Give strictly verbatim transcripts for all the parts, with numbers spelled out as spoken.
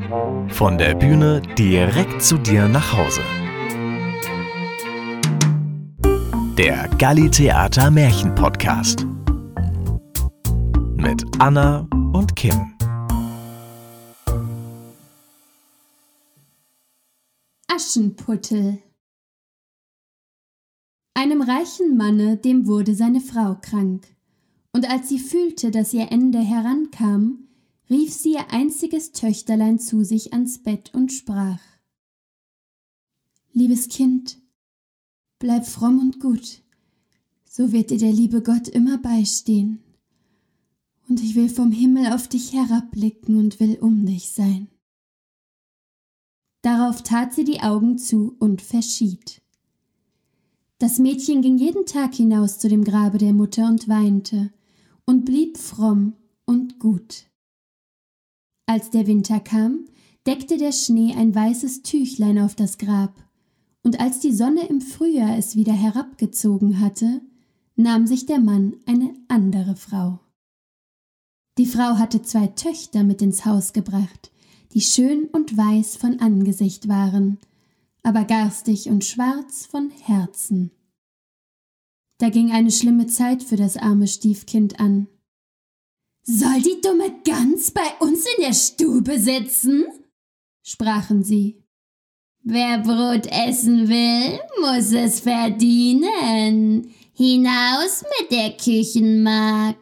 Von der Bühne direkt zu dir nach Hause. Der Galli Theater Märchen Podcast. Mit Anna und Kim. Aschenputtel. Einem reichen Manne, dem wurde seine Frau krank. Und als sie fühlte, dass ihr Ende herankam, rief sie ihr einziges Töchterlein zu sich ans Bett und sprach: »Liebes Kind, bleib fromm und gut, so wird dir der liebe Gott immer beistehen. Und ich will vom Himmel auf dich herabblicken und will um dich sein.« Darauf tat sie die Augen zu und verschied. Das Mädchen ging jeden Tag hinaus zu dem Grabe der Mutter und weinte und blieb fromm und gut. Als der Winter kam, deckte der Schnee ein weißes Tüchlein auf das Grab, und als die Sonne im Frühjahr es wieder herabgezogen hatte, nahm sich der Mann eine andere Frau. Die Frau hatte zwei Töchter mit ins Haus gebracht, die schön und weiß von Angesicht waren, aber garstig und schwarz von Herzen. Da ging eine schlimme Zeit für das arme Stiefkind an. »Soll die dumme Gans bei uns in der Stube sitzen?« sprachen sie. »Wer Brot essen will, muss es verdienen. Hinaus mit der Küchenmagd!«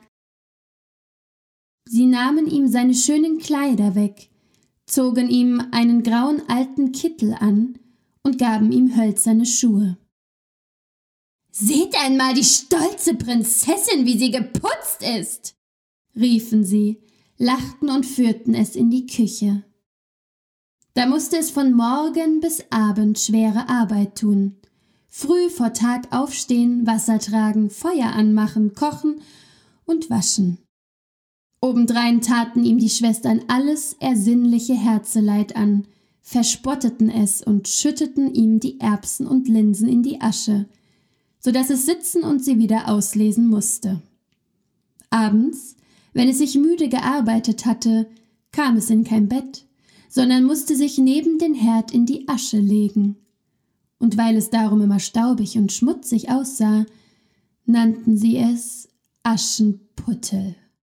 Sie nahmen ihm seine schönen Kleider weg, zogen ihm einen grauen alten Kittel an und gaben ihm hölzerne Schuhe. »Seht einmal die stolze Prinzessin, wie sie geputzt ist!« riefen sie, lachten und führten es in die Küche. Da musste es von Morgen bis Abend schwere Arbeit tun, früh vor Tag aufstehen, Wasser tragen, Feuer anmachen, kochen und waschen. Obendrein taten ihm die Schwestern alles ersinnliche Herzeleid an, verspotteten es und schütteten ihm die Erbsen und Linsen in die Asche, so dass es sitzen und sie wieder auslesen musste. Abends, wenn es sich müde gearbeitet hatte, kam es in kein Bett, sondern musste sich neben den Herd in die Asche legen. Und weil es darum immer staubig und schmutzig aussah, nannten sie es Aschenputtel.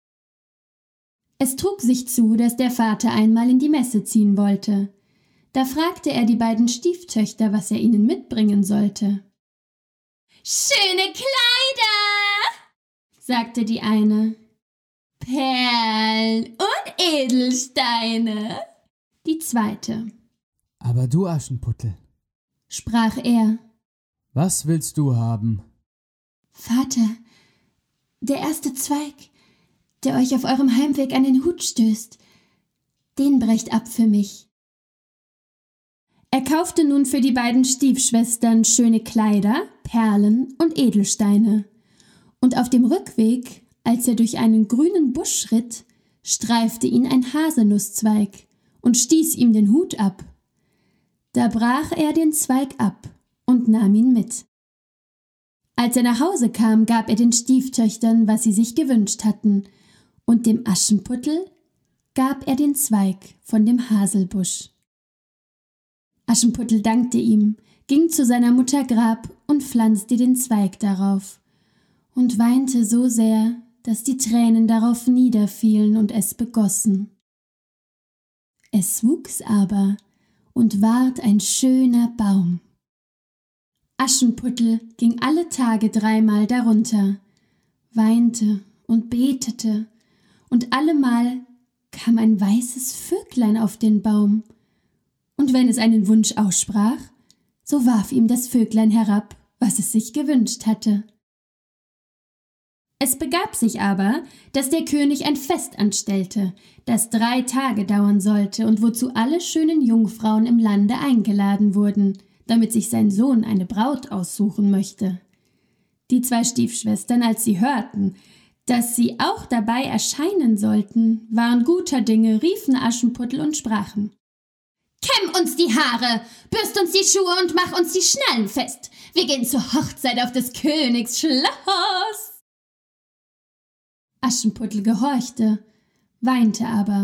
Es trug sich zu, dass der Vater einmal in die Messe ziehen wollte. Da fragte er die beiden Stieftöchter, was er ihnen mitbringen sollte. »Schöne Kleider«, sagte die eine, »Perlen und Edelsteine«, die zweite. »Aber du, Aschenputtel«, sprach er, »was willst du haben?« »Vater, der erste Zweig, der euch auf eurem Heimweg an den Hut stößt, den brecht ab für mich.« Er kaufte nun für die beiden Stiefschwestern schöne Kleider, Perlen und Edelsteine, und auf dem Rückweg, als er durch einen grünen Busch schritt, streifte ihn ein Haselnusszweig und stieß ihm den Hut ab. Da brach er den Zweig ab und nahm ihn mit. Als er nach Hause kam, gab er den Stieftöchtern, was sie sich gewünscht hatten, und dem Aschenputtel gab er den Zweig von dem Haselbusch. Aschenputtel dankte ihm, ging zu seiner Mutter Grab und pflanzte den Zweig darauf und weinte so sehr, dass die Tränen darauf niederfielen und es begossen. Es wuchs aber und ward ein schöner Baum. Aschenputtel ging alle Tage dreimal darunter, weinte und betete, und allemal kam ein weißes Vöglein auf den Baum, und wenn es einen Wunsch aussprach, so warf ihm das Vöglein herab, was es sich gewünscht hatte. Es begab sich aber, dass der König ein Fest anstellte, das drei Tage dauern sollte und wozu alle schönen Jungfrauen im Lande eingeladen wurden, damit sich sein Sohn eine Braut aussuchen möchte. Die zwei Stiefschwestern, als sie hörten, dass sie auch dabei erscheinen sollten, waren guter Dinge, riefen Aschenputtel und sprachen: »Kämm uns die Haare, bürst uns die Schuhe und mach uns die Schnallen fest. Wir gehen zur Hochzeit auf des Königs Schloss.« Aschenputtel gehorchte, weinte aber,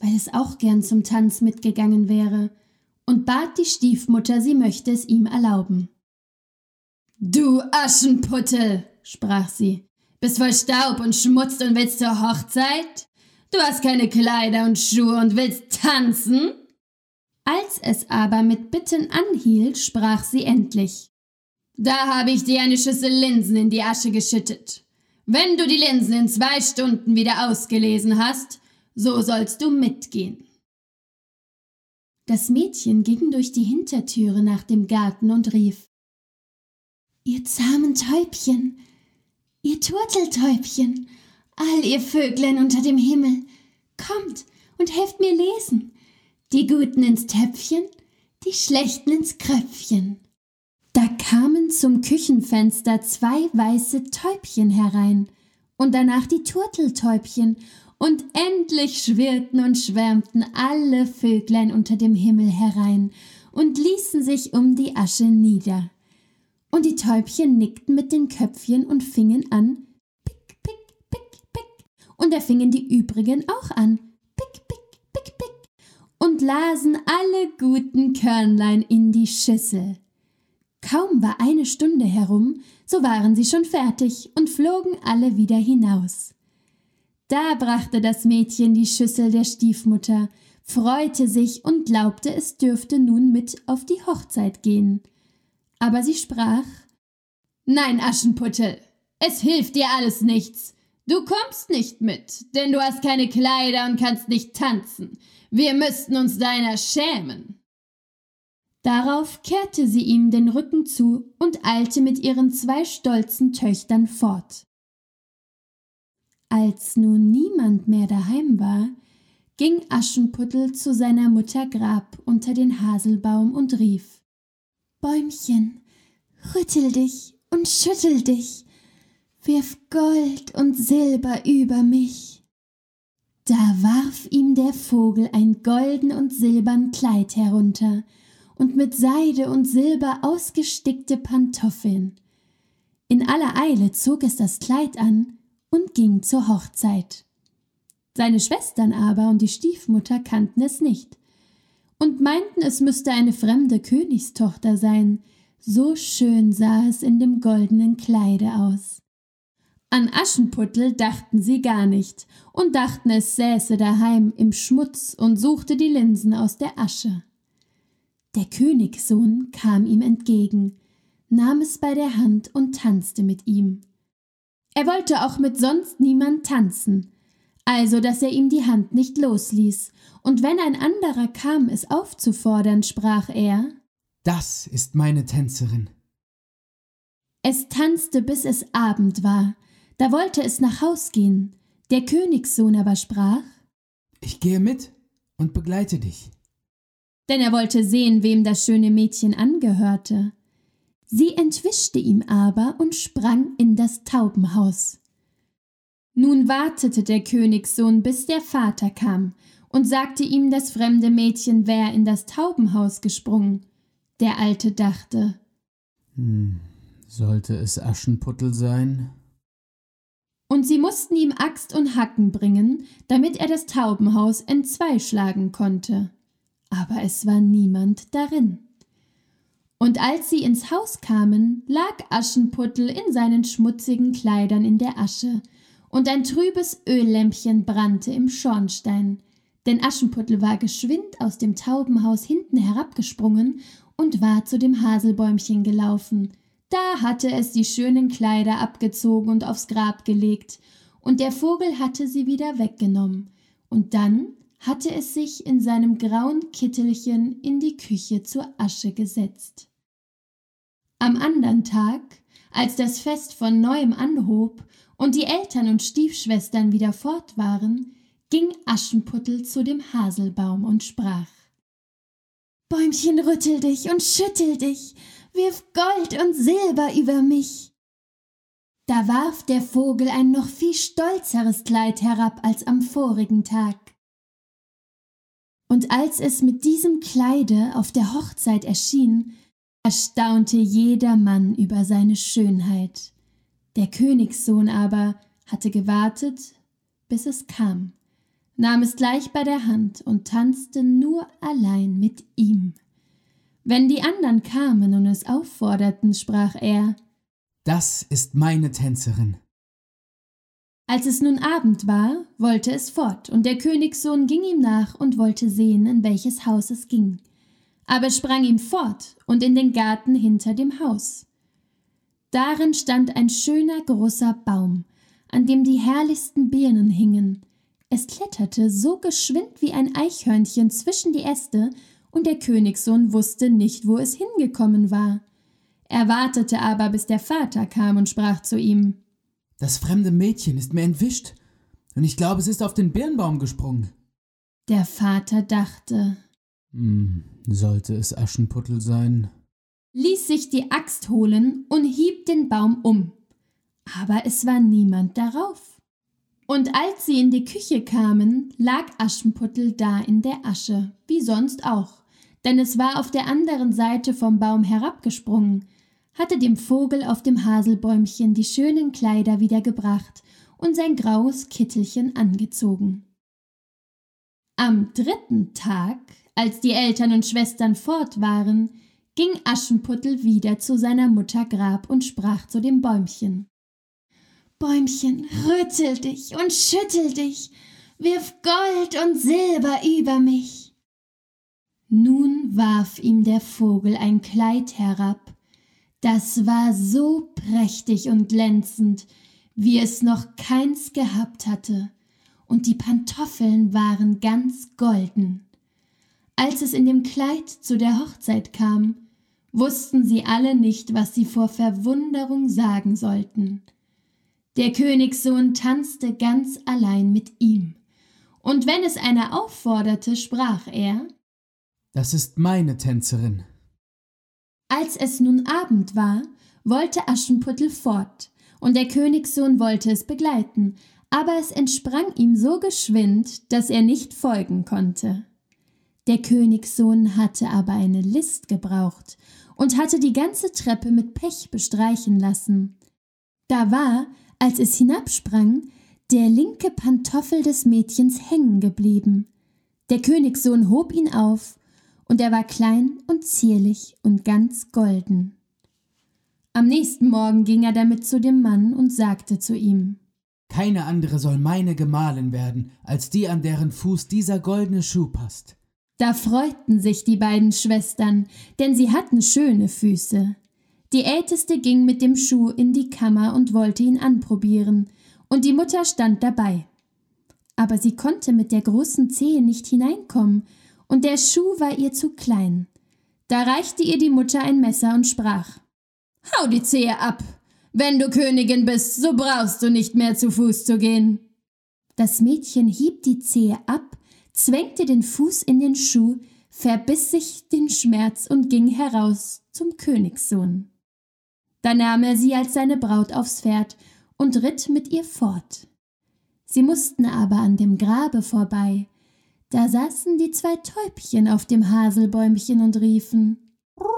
weil es auch gern zum Tanz mitgegangen wäre, und bat die Stiefmutter, sie möchte es ihm erlauben. »Du Aschenputtel«, sprach sie, »bist voll Staub und Schmutz und willst zur Hochzeit? Du hast keine Kleider und Schuhe und willst tanzen?« Als es aber mit Bitten anhielt, sprach sie endlich, »Da habe ich dir eine Schüssel Linsen in die Asche geschüttet. Wenn du die Linsen in zwei Stunden wieder ausgelesen hast, so sollst du mitgehen.« Das Mädchen ging durch die Hintertüre nach dem Garten und rief, »Ihr zahmen Täubchen, ihr Turteltäubchen, all ihr Vöglein unter dem Himmel, kommt und helft mir lesen, die Guten ins Töpfchen, die Schlechten ins Kröpfchen.« Da kamen zum Küchenfenster zwei weiße Täubchen herein und danach die Turteltäubchen, und endlich schwirrten und schwärmten alle Vöglein unter dem Himmel herein und ließen sich um die Asche nieder. Und die Täubchen nickten mit den Köpfchen und fingen an, pick, pick, pick, pick, und da fingen die übrigen auch an, pick, pick, pick, pick, und lasen alle guten Körnlein in die Schüssel. Kaum war eine Stunde herum, so waren sie schon fertig und flogen alle wieder hinaus. Da brachte das Mädchen die Schüssel der Stiefmutter, freute sich und glaubte, es dürfte nun mit auf die Hochzeit gehen. Aber sie sprach, »Nein, Aschenputtel, es hilft dir alles nichts. Du kommst nicht mit, denn du hast keine Kleider und kannst nicht tanzen. Wir müssten uns deiner schämen.« Darauf kehrte sie ihm den Rücken zu und eilte mit ihren zwei stolzen Töchtern fort. Als nun niemand mehr daheim war, ging Aschenputtel zu seiner Mutter Grab unter den Haselbaum und rief, »Bäumchen, rüttel dich und schüttel dich, wirf Gold und Silber über mich.« Da warf ihm der Vogel ein golden und silbern Kleid herunter und mit Seide und Silber ausgestickte Pantoffeln. In aller Eile zog es das Kleid an und ging zur Hochzeit. Seine Schwestern aber und die Stiefmutter kannten es nicht und meinten, es müsste eine fremde Königstochter sein, so schön sah es in dem goldenen Kleide aus. An Aschenputtel dachten sie gar nicht und dachten, es säße daheim im Schmutz und suchte die Linsen aus der Asche. Der Königssohn kam ihm entgegen, nahm es bei der Hand und tanzte mit ihm. Er wollte auch mit sonst niemand tanzen, also dass er ihm die Hand nicht losließ, und wenn ein anderer kam, es aufzufordern, sprach er, »Das ist meine Tänzerin.« Es tanzte, bis es Abend war, da wollte es nach Haus gehen, der Königssohn aber sprach, »Ich gehe mit und begleite dich.« Denn er wollte sehen, wem das schöne Mädchen angehörte. Sie entwischte ihm aber und sprang in das Taubenhaus. Nun wartete der Königssohn, bis der Vater kam, und sagte ihm das fremde Mädchen wär in das Taubenhaus gesprungen. Der Alte dachte, hm, sollte es Aschenputtel sein? Und sie mussten ihm Axt und Hacken bringen, damit er das Taubenhaus entzweischlagen konnte. Aber es war niemand darin. Und als sie ins Haus kamen, lag Aschenputtel in seinen schmutzigen Kleidern in der Asche, und ein trübes Öllämpchen brannte im Schornstein, denn Aschenputtel war geschwind aus dem Taubenhaus hinten herabgesprungen und war zu dem Haselbäumchen gelaufen. Da hatte es die schönen Kleider abgezogen und aufs Grab gelegt, und der Vogel hatte sie wieder weggenommen, und dann hatte es sich in seinem grauen Kittelchen in die Küche zur Asche gesetzt. Am andern Tag, als das Fest von neuem anhob und die Eltern und Stiefschwestern wieder fort waren, ging Aschenputtel zu dem Haselbaum und sprach, »Bäumchen, rüttel dich und schüttel dich, wirf Gold und Silber über mich.« Da warf der Vogel ein noch viel stolzeres Kleid herab als am vorigen Tag. Und als es mit diesem Kleide auf der Hochzeit erschien, erstaunte jedermann über seine Schönheit. Der Königssohn aber hatte gewartet, bis es kam, nahm es gleich bei der Hand und tanzte nur allein mit ihm. Wenn die anderen kamen und es aufforderten, sprach er: Das ist meine Tänzerin. Als es nun Abend war, wollte es fort, und der Königssohn ging ihm nach und wollte sehen, in welches Haus es ging. Aber es sprang ihm fort und in den Garten hinter dem Haus. Darin stand ein schöner großer Baum, an dem die herrlichsten Birnen hingen. Es kletterte so geschwind wie ein Eichhörnchen zwischen die Äste, und der Königssohn wusste nicht, wo es hingekommen war. Er wartete aber, bis der Vater kam und sprach zu ihm: Das fremde Mädchen ist mir entwischt, und ich glaube, es ist auf den Birnbaum gesprungen. Der Vater dachte, Hm, sollte es Aschenputtel sein? ließ sich die Axt holen und hieb den Baum um. Aber es war niemand darauf. Und als sie in die Küche kamen, lag Aschenputtel da in der Asche, wie sonst auch, denn es war auf der anderen Seite vom Baum herabgesprungen, hatte dem Vogel auf dem Haselbäumchen die schönen Kleider wiedergebracht und sein graues Kittelchen angezogen. Am dritten Tag, als die Eltern und Schwestern fort waren, ging Aschenputtel wieder zu seiner Mutter Grab und sprach zu dem Bäumchen: »Bäumchen, rüttel dich und schüttel dich, wirf Gold und Silber über mich.« Nun warf ihm der Vogel ein Kleid herab, das war so prächtig und glänzend, wie es noch keins gehabt hatte, und die Pantoffeln waren ganz golden. Als es in dem Kleid zu der Hochzeit kam, wussten sie alle nicht, was sie vor Verwunderung sagen sollten. Der Königssohn tanzte ganz allein mit ihm, und wenn es einer aufforderte, sprach er: Das ist meine Tänzerin. Als es nun Abend war, wollte Aschenputtel fort, und der Königssohn wollte es begleiten, aber es entsprang ihm so geschwind, dass er nicht folgen konnte. Der Königssohn hatte aber eine List gebraucht und hatte die ganze Treppe mit Pech bestreichen lassen. Da war, als es hinabsprang, der linke Pantoffel des Mädchens hängen geblieben. Der Königssohn hob ihn auf, und er war klein und zierlich und ganz golden. Am nächsten Morgen ging er damit zu dem Mann und sagte zu ihm: Keine andere soll meine Gemahlin werden, als die, an deren Fuß dieser goldene Schuh passt. Da freuten sich die beiden Schwestern, denn sie hatten schöne Füße. Die Älteste ging mit dem Schuh in die Kammer und wollte ihn anprobieren, und die Mutter stand dabei. Aber sie konnte mit der großen Zehe nicht hineinkommen, und der Schuh war ihr zu klein. Da reichte ihr die Mutter ein Messer und sprach: »Hau die Zehe ab! Wenn du Königin bist, so brauchst du nicht mehr zu Fuß zu gehen.« Das Mädchen hieb die Zehe ab, zwängte den Fuß in den Schuh, verbiss sich den Schmerz und ging heraus zum Königssohn. Da nahm er sie als seine Braut aufs Pferd und ritt mit ihr fort. Sie mussten aber an dem Grabe vorbei. Da saßen die zwei Täubchen auf dem Haselbäumchen und riefen: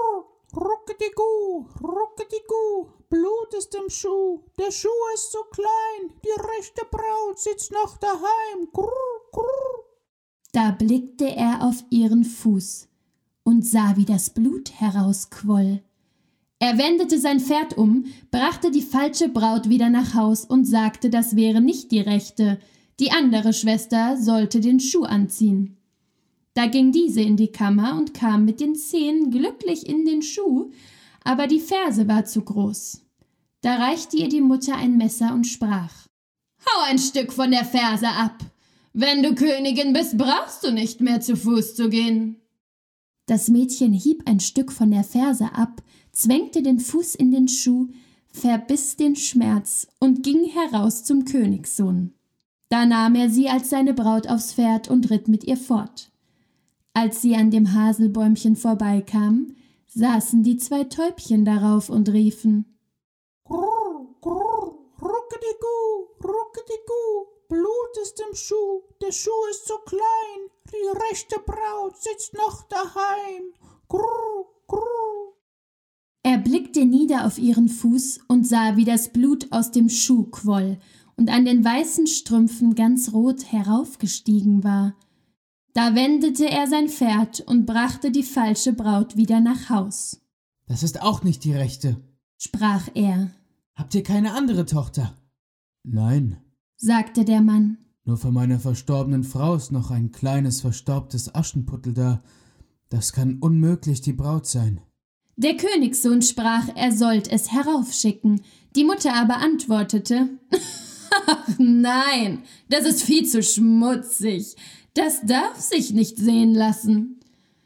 Ruckedigu, ruckedigu, Blut ist im Schuh, der Schuh ist so klein, die rechte Braut sitzt noch daheim, grrr, grrr. Da blickte er auf ihren Fuß und sah, wie das Blut herausquoll. Er wendete sein Pferd um, brachte die falsche Braut wieder nach Haus und sagte, das wäre nicht die rechte, die andere Schwester sollte den Schuh anziehen. Da ging diese in die Kammer und kam mit den Zehen glücklich in den Schuh, aber die Ferse war zu groß. Da reichte ihr die Mutter ein Messer und sprach: »Hau ein Stück von der Ferse ab! Wenn du Königin bist, brauchst du nicht mehr zu Fuß zu gehen.« Das Mädchen hieb ein Stück von der Ferse ab, zwängte den Fuß in den Schuh, verbiss den Schmerz und ging heraus zum Königssohn. Da nahm er sie als seine Braut aufs Pferd und ritt mit ihr fort. Als sie an dem Haselbäumchen vorbeikamen, saßen die zwei Täubchen darauf und riefen: Grrr, grrr, ruckedigu, ruckedigu, Blut ist im Schuh, der Schuh ist so klein, die rechte Braut sitzt noch daheim, grrr, grrr. Er blickte nieder auf ihren Fuß und sah, wie das Blut aus dem Schuh quoll, und an den weißen Strümpfen ganz rot heraufgestiegen war. Da wendete er sein Pferd und brachte die falsche Braut wieder nach Haus. »Das ist auch nicht die rechte«, sprach er. »Habt ihr keine andere Tochter?« »Nein«, sagte der Mann. »Nur von meiner verstorbenen Frau ist noch ein kleines verstaubtes Aschenputtel da. Das kann unmöglich die Braut sein.« Der Königssohn sprach, er sollt es heraufschicken. Die Mutter aber antwortete, »Ach nein, das ist viel zu schmutzig. Das darf sich nicht sehen lassen.«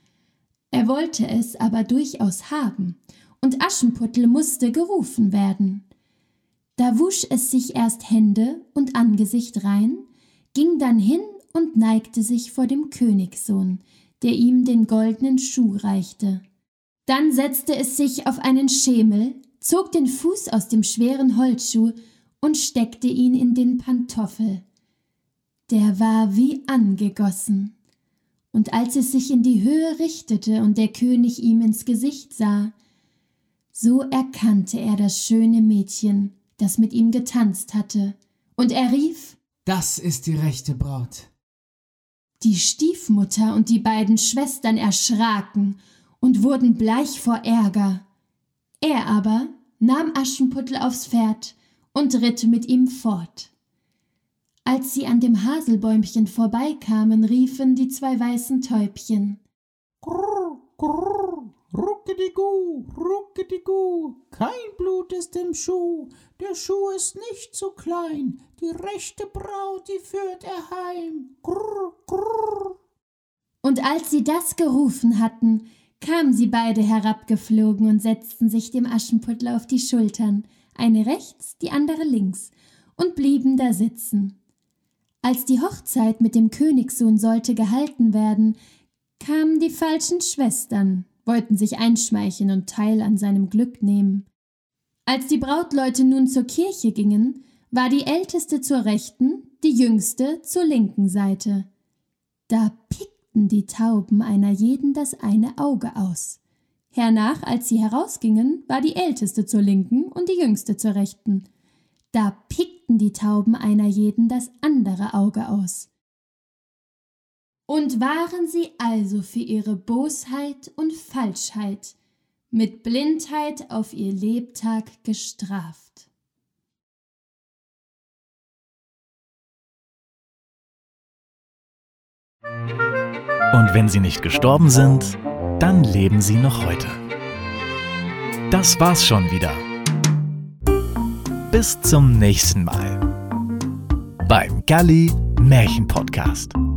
Er wollte es aber durchaus haben, und Aschenputtel musste gerufen werden. Da wusch es sich erst Hände und Angesicht rein, ging dann hin und neigte sich vor dem Königssohn, der ihm den goldenen Schuh reichte. Dann setzte es sich auf einen Schemel, zog den Fuß aus dem schweren Holzschuh und steckte ihn in den Pantoffel. Der war wie angegossen. Und als es sich in die Höhe richtete und der König ihm ins Gesicht sah, so erkannte er das schöne Mädchen, das mit ihm getanzt hatte, und er rief, »Das ist die rechte Braut.« Die Stiefmutter und die beiden Schwestern erschraken und wurden bleich vor Ärger. Er aber nahm Aschenputtel aufs Pferd und ritt mit ihm fort. Als sie an dem Haselbäumchen vorbeikamen, riefen die zwei weißen Täubchen, »Grrr, grrr, ruckedigu, ruckedigu, kein Blut ist im Schuh, der Schuh ist nicht zu klein, die rechte Braut, die führt er heim, grrr, grrr.« Und als sie das gerufen hatten, kamen sie beide herabgeflogen und setzten sich dem Aschenputtel auf die Schultern, eine rechts, die andere links, und blieben da sitzen. Als die Hochzeit mit dem Königssohn sollte gehalten werden, kamen die falschen Schwestern, wollten sich einschmeicheln und Teil an seinem Glück nehmen. Als die Brautleute nun zur Kirche gingen, war die Älteste zur rechten, die Jüngste zur linken Seite. Da pickten die Tauben einer jeden das eine Auge aus. Hernach, als sie herausgingen, war die Älteste zur linken und die Jüngste zur rechten. Da pickten die Tauben einer jeden das andere Auge aus. Und waren sie also für ihre Bosheit und Falschheit mit Blindheit auf ihr Lebtag gestraft. Und wenn sie nicht gestorben sind, dann leben sie noch heute. Das war's schon wieder. Bis zum nächsten Mal beim Galli Märchen Podcast.